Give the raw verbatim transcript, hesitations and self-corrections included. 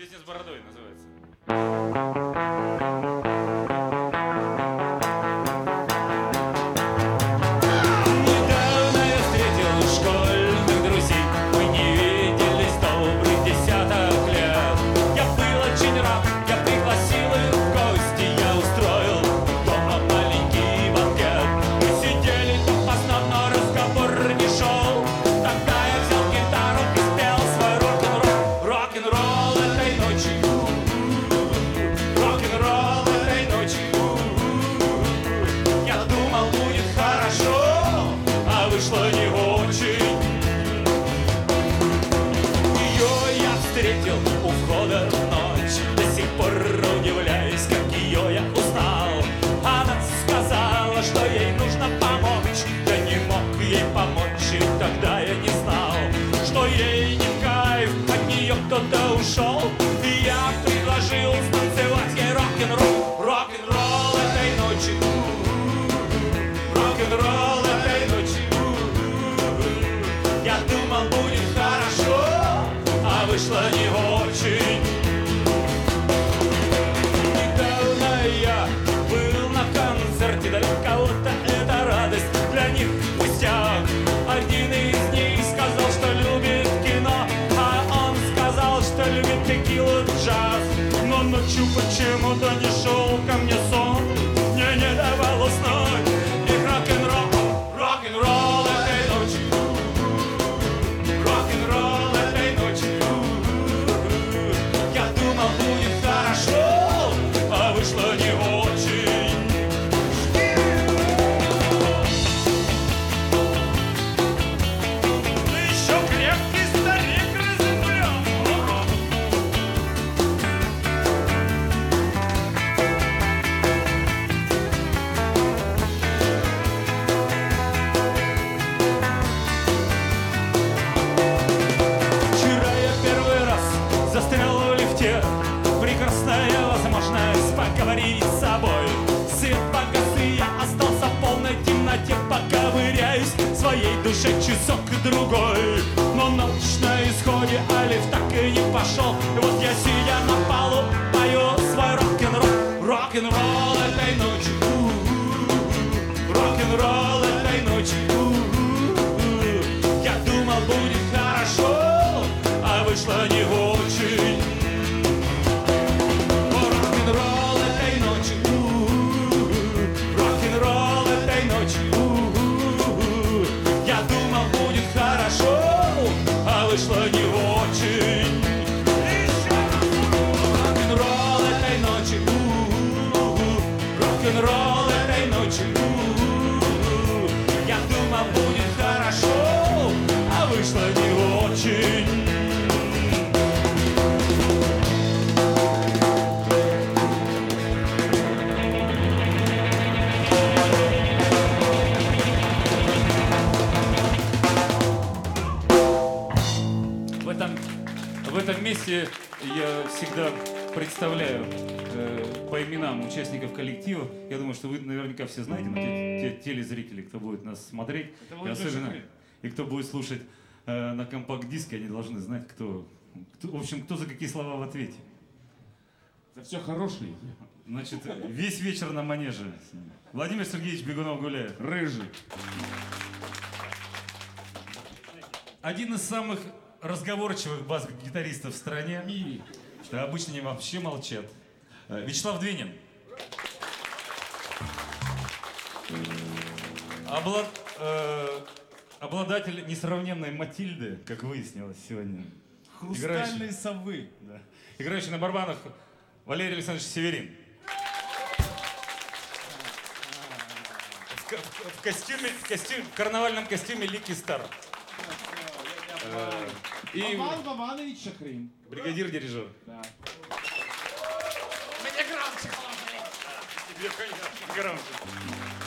Песня с бородой называется. Недавно я встретил школьных друзей. Мы не виделись добрых десяток лет. Я был очень рад, я пригласил их в гости. Я устроил дома маленький банкет. Мы сидели допоздна, но разговор не шел. Тогда я взял гитару и спел свой рок-н-ролл. Рок-н-ролл этой ночью. Рок-н-ролл этой ночью. Я думал, будет хорошо, а вышло не очень. Ее я встретил у входа в ночь. До сих пор удивляюсь, как ее я узнал. Она сказала, что ей нужно помочь. Я не мог ей помочь, и тогда я не знал, что ей не в кайф, от нее кто-то ушел. И я предложил станцевать ей рок-н-ролл. Рок-н-ролл этой ночью. Рок-н-ролл этой ночью. Я думал, будет хорошо, а вышло не очень. Недавно я был на концерте, для кого-то это радость, для них пустяк. Один из них сказал, что любит кино, а он сказал, что любит текилу, джаз. Но ночью почему-то не шел ко мне сон, мне не давал уснуть. И рок-н-ролл, рок-н-ролл этой ночью. Рок-н-ролл этой ночью. Я думал, будет хорошо, а вышло не очень. Ты еще крепкий старик разумлен. Вчера я первый раз застрял в лифте. Прекрасная возможность поговорить с собой. Свет погас, и я остался в полной темноте. Поковыряюсь в своей душе часок-другой. Но ночь на исходе, а лифт так и не пошел. И вот я, сидя на полу, пою свой рок-н-ролл. Рок-н-ролл этой ночью. Рок-н-ролл этой ночью. Я думал, будет хорошо, а вышло не очень. Рок-н-ролл этой ночью. Рок-н-ролл этой ночью. Я думал, будет хорошо, а вышло не очень. Рок-н-ролл этой ночью. Рок-н-ролл этой ночью. Я думал, будет хорошо, а вышло не очень. В этом, в этом месте я всегда представляю э, по именам участников коллектива. Я думаю, что вы наверняка все знаете, но те, те телезрители, кто будет нас смотреть, и особенно и кто будет слушать э, на компакт-диске, они должны знать, кто, кто, в общем, кто за какие слова в ответе. За все хорошее. Значит, весь вечер на манеже. Владимир Сергеевич Бегунов гуляет. Рыжий. Один из самых разговорчивых бас-гитаристов в стране. Мири. Что обычно они вообще молчат. Вячеслав Двинин. Облад, э, обладатель несравненной Матильды, как выяснилось сегодня. Хрустальные совы. Да. Играющий на барабанах Валерий Александрович Северин. В, в, в костюме, в костюме, в карнавальном костюме Лики Стар. Э, и Вован Вованович Шахрин. бригадир-дирижер. Да. Мне громче положили. Тебе, конечно, громче.